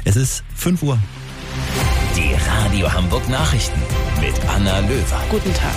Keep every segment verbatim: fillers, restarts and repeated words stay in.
Es ist fünf Uhr. Die Radio Hamburg Nachrichten mit Anna Löwer. Guten Tag.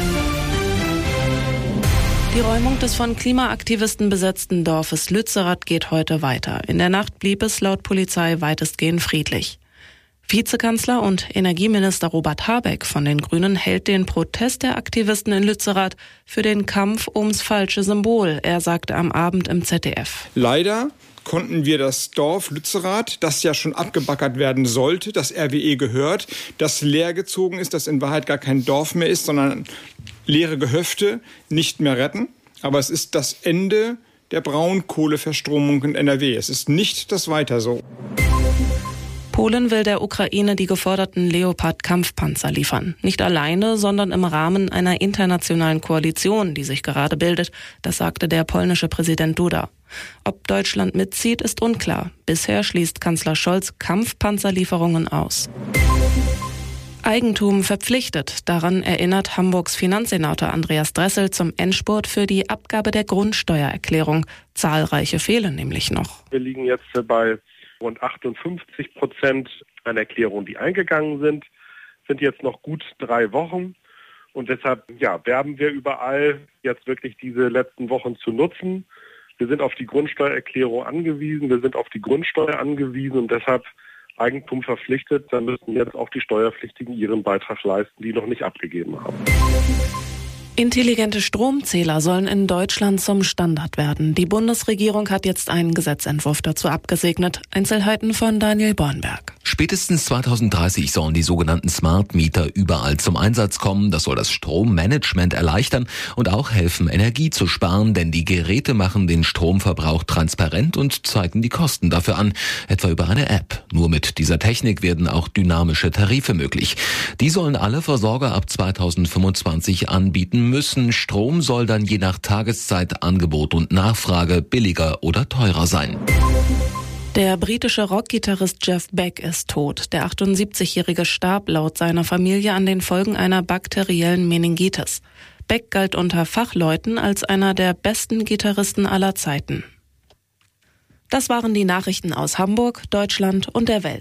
Die Räumung des von Klimaaktivisten besetzten Dorfes Lützerath geht heute weiter. In der Nacht blieb es laut Polizei weitestgehend friedlich. Vizekanzler und Energieminister Robert Habeck von den Grünen hält den Protest der Aktivisten in Lützerath für den Kampf ums falsche Symbol. Er sagte am Abend im Z D F. Leider konnten wir das Dorf Lützerath, das ja schon abgebaggert werden sollte, das R W E gehört, das leergezogen ist, das in Wahrheit gar kein Dorf mehr ist, sondern leere Gehöfte, nicht mehr retten. Aber es ist das Ende der Braunkohleverstromung in N R W. Es ist nicht das Weiter so. Polen will der Ukraine die geforderten Leopard-Kampfpanzer liefern. Nicht alleine, sondern im Rahmen einer internationalen Koalition, die sich gerade bildet. Das sagte der polnische Präsident Duda. Ob Deutschland mitzieht, ist unklar. Bisher schließt Kanzler Scholz Kampfpanzerlieferungen aus. Eigentum verpflichtet. Daran erinnert Hamburgs Finanzsenator Andreas Dressel zum Endspurt für die Abgabe der Grundsteuererklärung. Zahlreiche fehlen nämlich noch. Wir liegen jetzt bei rund achtundfünfzig Prozent an Erklärungen, die eingegangen sind, sind jetzt noch gut drei Wochen. Und deshalb ja, werben wir überall, jetzt wirklich diese letzten Wochen zu nutzen. Wir sind auf die Grundsteuererklärung angewiesen, wir sind auf die Grundsteuer angewiesen und deshalb Eigentum verpflichtet. Dann müssen jetzt auch die Steuerpflichtigen ihren Beitrag leisten, die noch nicht abgegeben haben. Intelligente Stromzähler sollen in Deutschland zum Standard werden. Die Bundesregierung hat jetzt einen Gesetzentwurf dazu abgesegnet. Einzelheiten von Daniel Bornberg. Spätestens zweitausenddreißig sollen die sogenannten Smart Meter überall zum Einsatz kommen. Das soll das Strommanagement erleichtern und auch helfen, Energie zu sparen, denn die Geräte machen den Stromverbrauch transparent und zeigen die Kosten dafür an, etwa über eine App. Nur mit dieser Technik werden auch dynamische Tarife möglich. Die sollen alle Versorger ab zweitausendfünfundzwanzig anbieten müssen. Strom soll dann je nach Tageszeit, Angebot und Nachfrage billiger oder teurer sein. Der britische Rockgitarrist Jeff Beck ist tot. Der achtundsiebzigjährige starb laut seiner Familie an den Folgen einer bakteriellen Meningitis. Beck galt unter Fachleuten als einer der besten Gitarristen aller Zeiten. Das waren die Nachrichten aus Hamburg, Deutschland und der Welt.